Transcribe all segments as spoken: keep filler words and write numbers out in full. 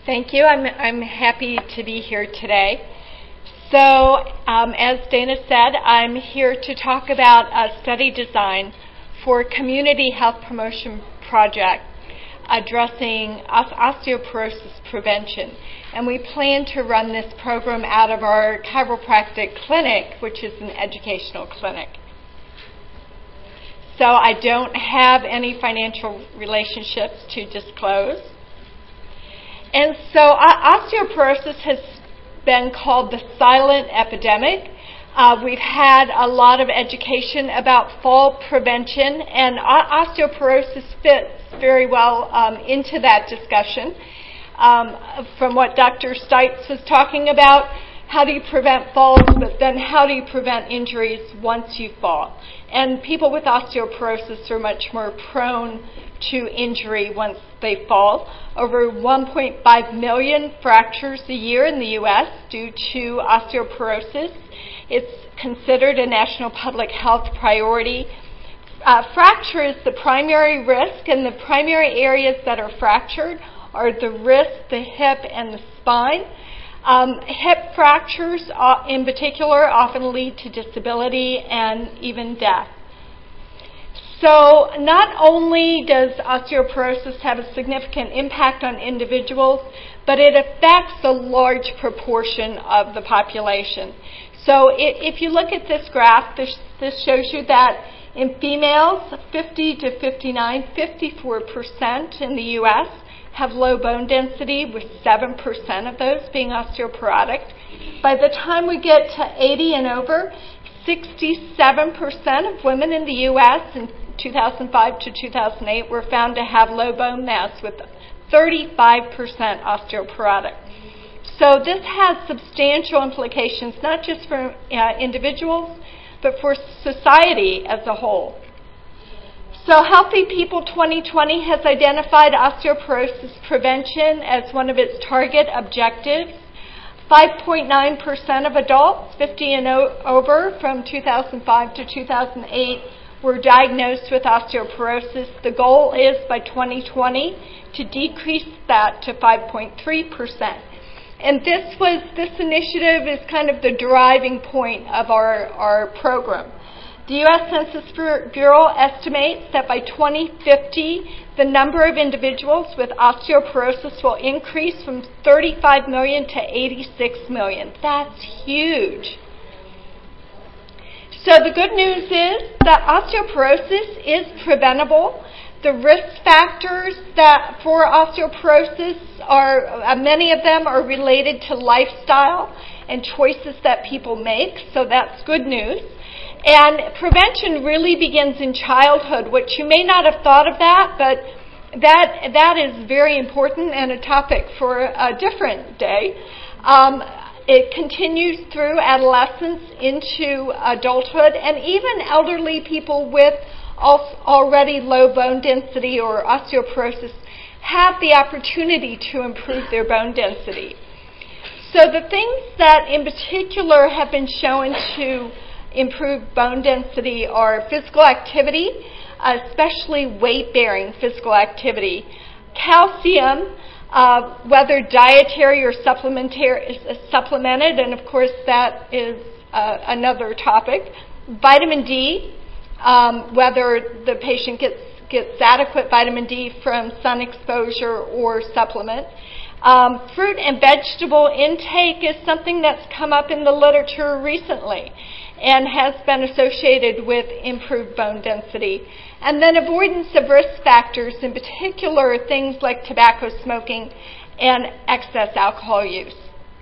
Thank you. I'm, I'm happy to be here today. So, um, as Dana said, I'm here to talk about a study design for a community health promotion project addressing osteoporosis prevention. And we plan to run this program out of our chiropractic clinic, which is an educational clinic. So I don't have any financial relationships to disclose. And so uh, osteoporosis has been called the silent epidemic. Uh, we've had a lot of education about fall prevention, and o- osteoporosis fits very well um, into that discussion. Um, from what Doctor Stites was talking about, how do you prevent falls, but then how do you prevent injuries once you fall? And people with osteoporosis are much more prone to injury once they fall. Over one point five million fractures a year in the U S due to osteoporosis. It's considered a national public health priority. Uh, fracture is the primary risk, and the primary areas that are fractured are the wrist, the hip, and the spine. Um, hip fractures, uh, in particular, often lead to disability and even death. So not only does osteoporosis have a significant impact on individuals, but it affects a large proportion of the population. So if you look at this graph, this, this shows you that in females, fifty to fifty-nine, fifty-four percent in the U S have low bone density, with seven percent of those being osteoporotic. By the time we get to eighty and over, sixty-seven percent of women in the U S in two thousand five to two thousand eight were found to have low bone mass, with thirty-five percent osteoporotic. So this has substantial implications, not just for uh, individuals, but for society as a whole. So Healthy People twenty twenty has identified osteoporosis prevention as one of its target objectives. five point nine percent of adults fifty and over from two thousand five to two thousand eight were diagnosed with osteoporosis. The goal is by twenty twenty to decrease that to five point three percent. And this was this initiative is kind of the driving point of our, our program. The U S Census Bureau estimates that by twenty fifty, the number of individuals with osteoporosis will increase from thirty-five million to eighty-six million. That's huge. So the good news is that osteoporosis is preventable. The risk factors that for osteoporosis are, uh, many of them are related to lifestyle and choices that people make, so that's good news. And prevention really begins in childhood, which you may not have thought of that, but that that is very important and a topic for a different day. Um, it continues through adolescence into adulthood, and even elderly people with already low bone density or osteoporosis have the opportunity to improve their bone density. So the things that in particular have been shown to improve bone density are physical activity, especially weight-bearing physical activity, calcium, uh, whether dietary or supplementary, supplemented, and of course that is uh, another topic, vitamin D, um, whether the patient gets, gets adequate vitamin D from sun exposure or supplement. Um, fruit and vegetable intake is something that's come up in the literature recently and has been associated with improved bone density. And then avoidance of risk factors, in particular things like tobacco smoking and excess alcohol use.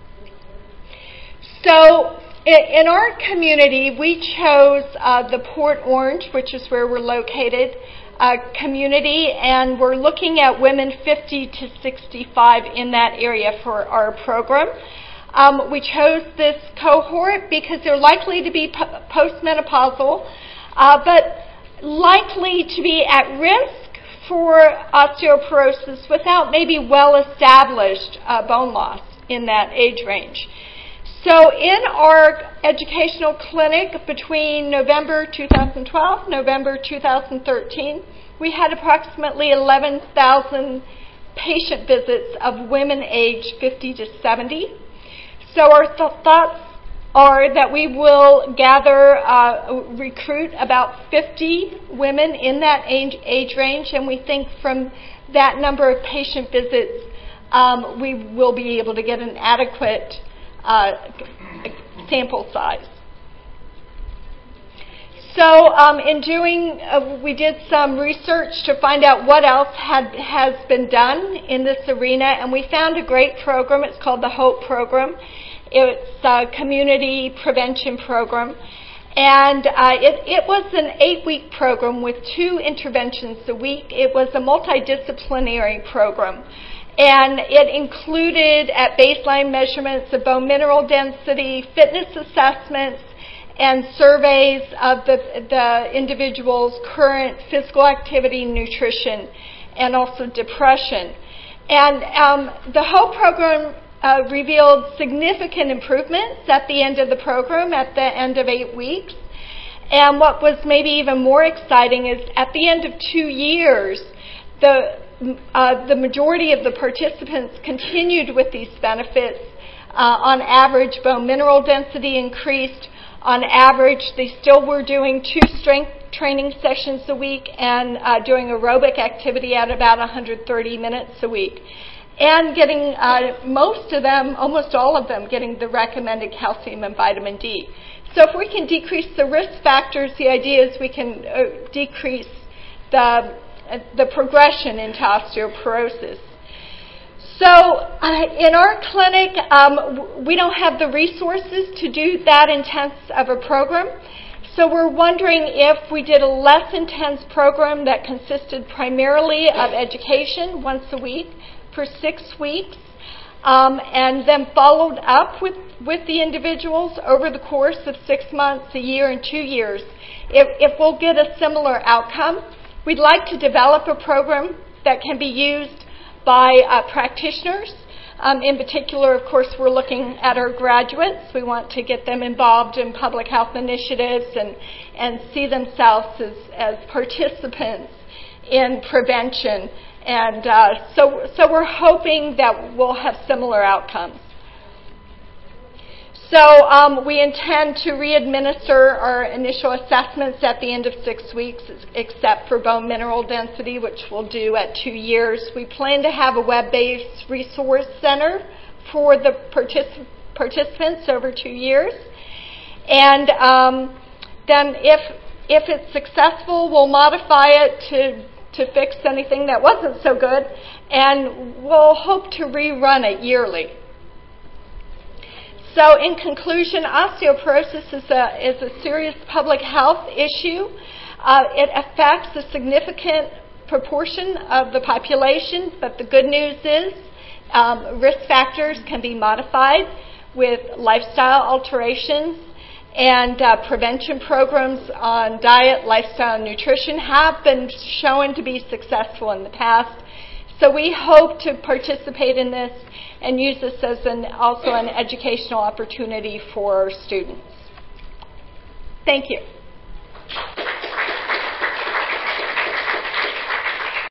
So in our community, we chose uh, the Port Orange, which is where we're located, uh, community, and we're looking at women fifty to sixty-five in that area for our program. Um, we chose this cohort because they're likely to be po- postmenopausal, uh, but likely to be at risk for osteoporosis without maybe well-established uh, bone loss in that age range. So in our educational clinic between November two thousand twelve, November two thousand thirteen, we had approximately eleven thousand patient visits of women aged fifty to seventy. So our th- thoughts are that we will gather, uh, recruit about fifty women in that age, age range, and we think from that number of patient visits, um, we will be able to get an adequate uh, sample size. So um, in doing, uh, we did some research to find out what else had has been done in this arena, and we found a great program. It's called the HOPE program. It's a community prevention program, and uh, it, it was an eight-week program with two interventions a week. It was a multidisciplinary program, and it included at baseline measurements of bone mineral density, fitness assessments, and surveys of the, the individual's current physical activity, nutrition, and also depression. And um, the HOPE program uh, revealed significant improvements at the end of the program, at the end of eight weeks. And what was maybe even more exciting is at the end of two years, the, uh, the majority of the participants continued with these benefits. Uh, on average, bone mineral density increased. On average, they still were doing two strength training sessions a week and uh, doing aerobic activity at about one hundred thirty minutes a week. And getting uh, most of them, almost all of them, getting the recommended calcium and vitamin D. So if we can decrease the risk factors, the idea is we can uh, decrease the, uh, the progression into osteoporosis. So uh, in our clinic, um, we don't have the resources to do that intense of a program. So we're wondering if we did a less intense program that consisted primarily of education once a week for six weeks, um, and then followed up with, with the individuals over the course of six months, a year, and two years. If, if we'll get a similar outcome, we'd like to develop a program that can be used by uh, practitioners. Um, in particular, of course, we're looking at our graduates. We want to get them involved in public health initiatives and, and see themselves as, as participants in prevention. And uh, so, so we're hoping that we'll have similar outcomes. So um, we intend to re-administer our initial assessments at the end of six weeks, except for bone mineral density, which we'll do at two years. We plan to have a web-based resource center for the particip- participants over two years. And um, then if, if it's successful, we'll modify it to to fix anything that wasn't so good, and we'll hope to rerun it yearly. So in conclusion, osteoporosis is a, is a serious public health issue. Uh, it affects a significant proportion of the population, but the good news is um, risk factors can be modified with lifestyle alterations, and uh, prevention programs on diet, lifestyle, and nutrition have been shown to be successful in the past. So we hope to participate in this and use this as an, also an educational opportunity for our students. Thank you.